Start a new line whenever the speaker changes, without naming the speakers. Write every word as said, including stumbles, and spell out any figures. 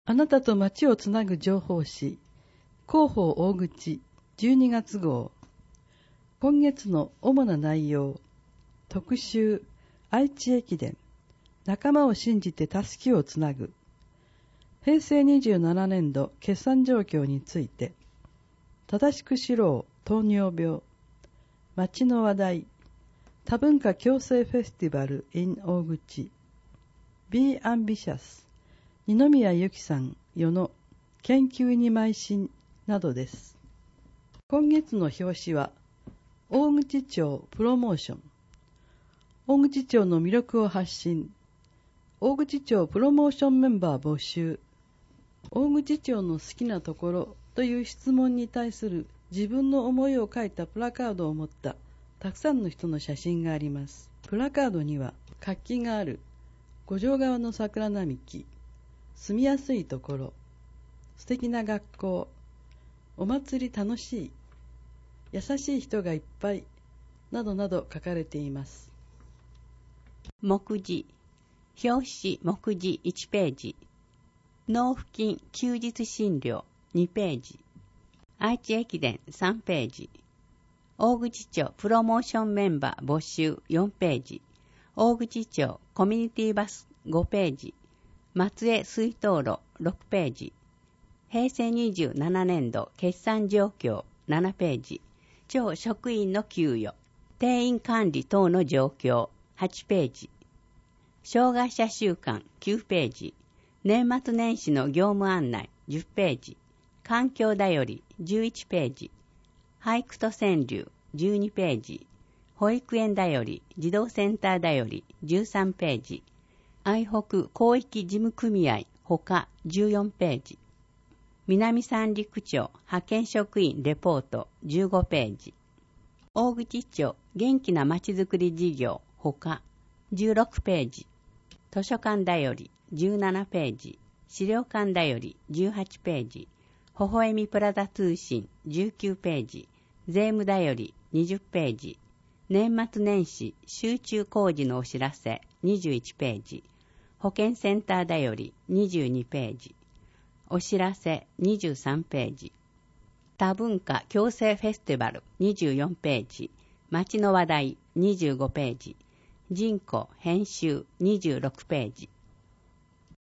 あなたと街をつなぐ情報誌、広報大口じゅうにがつ号。今月の主な内容、特集、愛知駅伝、仲間を信じてたすきをつなぐ、へいせいにじゅうななねんど決算状況について、正しく知ろう糖尿病、街の話題、多文化共生フェスティバル in 大口、Be Ambitious、二宮由紀さん世の研究に邁進などです。今月の表紙は大口町プロモーション、大口町の魅力を発信、大口町プロモーションメンバー募集、大口町の好きなところという質問に対する自分の思いを書いたプラカードを持ったたくさんの人の写真があります。プラカードには活気がある五条川の桜並木、住みやすいところ、素敵な学校、お祭り楽しい、優しい人がいっぱいなどなど書かれています。
目次、表紙目次いちページ、納付金休日診療にページ、愛知駅伝さんページ、大口町プロモーションメンバー募集よんページ、大口町コミュニティバスごページ、松江水筒路ろくページ、へいせいにじゅうななねんど決算状況ななページ、町職員の給与、定員管理等の状況はちページ、障害者週間きゅうページ、年末年始の業務案内じゅっページ、環境だよりじゅういちページ、俳句と川柳じゅうにページ、保育園だより児童センターだよりじゅうさんページ、愛北広域事務組合ほかじゅうよんページ、南三陸町派遣職員レポートじゅうごページ、大口町元気なまちづくり事業ほかじゅうろくページ、図書館だよりじゅうななページ、資料館だよりじゅうはちページ、微笑みプラザ通信じゅうきゅうページ、税務だよりにじゅっページ、年末年始集中工事のお知らせにじゅういちページ、保健センターだよりにじゅうにページ、お知らせにじゅうさんページ、多文化共生フェスティバルにじゅうよんページ、街の話題にじゅうごページ、人口編集にじゅうろくページ。